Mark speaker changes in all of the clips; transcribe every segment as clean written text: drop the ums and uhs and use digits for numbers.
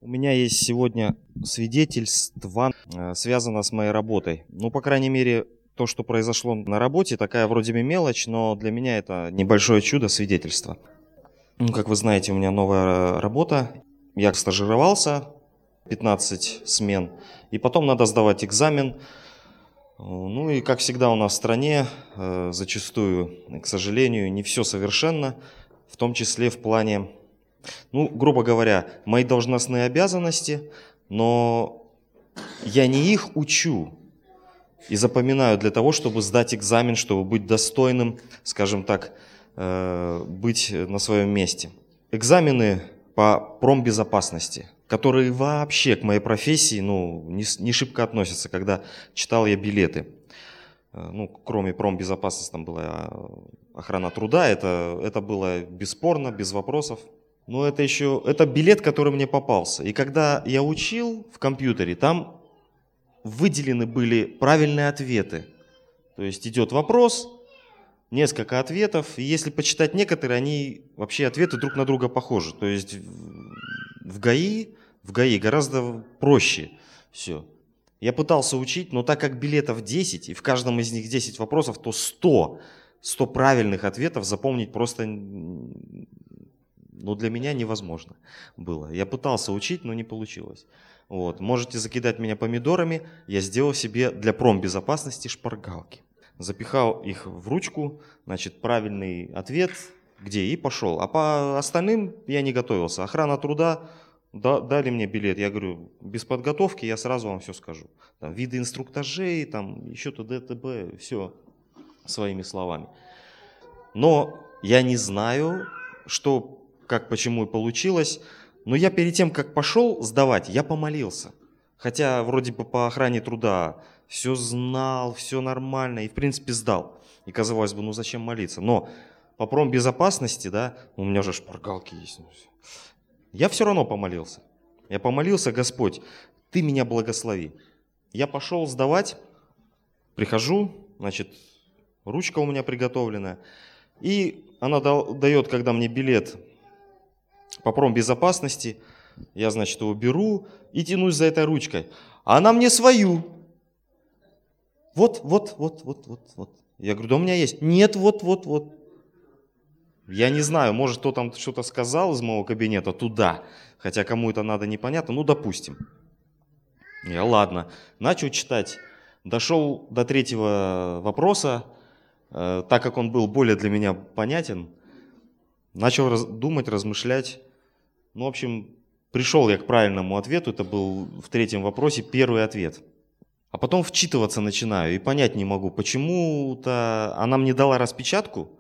Speaker 1: У меня есть сегодня свидетельство, связано с моей работой. Ну, по крайней мере, то, что произошло на работе, такая вроде бы мелочь, но для меня это небольшое чудо свидетельства. Ну, как вы знаете, у меня новая работа. Я стажировался 15 смен, и потом надо сдавать экзамен. Ну и, как всегда у нас в стране, зачастую, к сожалению, не все совершенно, в том числе в плане, ну, грубо говоря, мои должностные обязанности, но я не их учу и запоминаю для того, чтобы сдать экзамен, чтобы быть достойным, скажем так, быть на своем месте. Экзамены по промбезопасности, которые вообще к моей профессии не шибко относятся. Когда читал я билеты, кроме промбезопасности, там была охрана труда, это было бесспорно, без вопросов. Но это билет, который мне попался. И когда я учил в компьютере, там выделены были правильные ответы. То есть идет вопрос, несколько ответов, и если почитать некоторые, ответы друг на друга похожи. То есть в ГАИ гораздо проще все. Я пытался учить, но так как билетов 10, и в каждом из них 10 вопросов, то 100 правильных ответов запомнить просто, для меня невозможно было. Я пытался учить, но не получилось. Вот. Можете закидать меня помидорами, я сделал себе для промбезопасности шпаргалки. Запихал их в ручку, правильный ответ, где, и пошел. А по остальным я не готовился. Охрана труда, дали мне билет, я говорю, без подготовки я сразу вам все скажу. Там, виды инструктажей, там, еще ТД, все своими словами. Но я не знаю, что, как, почему и получилось, но я перед тем, как пошел сдавать, я помолился. Хотя вроде бы по охране труда все знал, все нормально и в принципе сдал. И казалось бы, зачем молиться? Но по промбезопасности, у меня же шпаргалки есть. Я все равно помолился. Я помолился: Господь, Ты меня благослови. Я пошел сдавать, прихожу, ручка у меня приготовленная. И она дает, когда мне билет по промбезопасности, я, его беру и тянусь за этой ручкой. А она мне свою. Вот. Я говорю, да у меня есть. Нет, вот. Я не знаю, может, кто там что-то сказал из моего кабинета туда, хотя кому это надо, непонятно, допустим. Я, ладно, начал читать. Дошел до третьего вопроса, так как он был более для меня понятен, начал думать, размышлять. В общем, пришел я к правильному ответу, это был в третьем вопросе первый ответ. А потом вчитываться начинаю и понять не могу, почему-то она мне дала распечатку,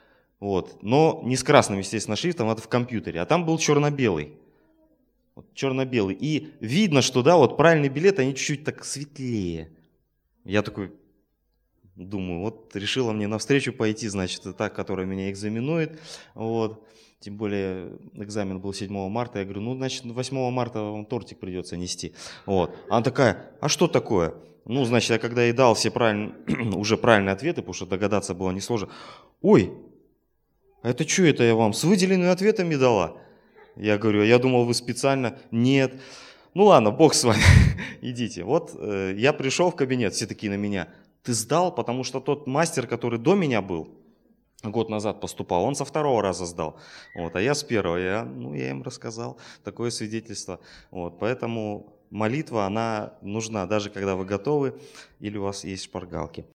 Speaker 1: но не с красным, естественно, шрифтом, это в компьютере, а там был черно-белый. Черно-белый. И видно, что правильный билет, они чуть-чуть так светлее. Я такой думаю, решила мне навстречу пойти, это та, которая меня экзаменует. Тем более экзамен был 7 марта. Я говорю, 8 марта вам тортик придется нести. Она такая, а что такое? Я когда ей дал все уже правильные ответы, потому что догадаться было несложно. Ой, а это что это я вам с выделенными ответами дала? Я говорю, я думал, вы специально. Нет. Ладно, бог с вами, идите. Я пришел в кабинет, все такие на меня. Ты сдал, потому что тот мастер, который до меня был, год назад поступал, он со 2-го раза сдал, а я с 1-го, я им рассказал такое свидетельство. Поэтому молитва, она нужна, даже когда вы готовы или у вас есть шпаргалки.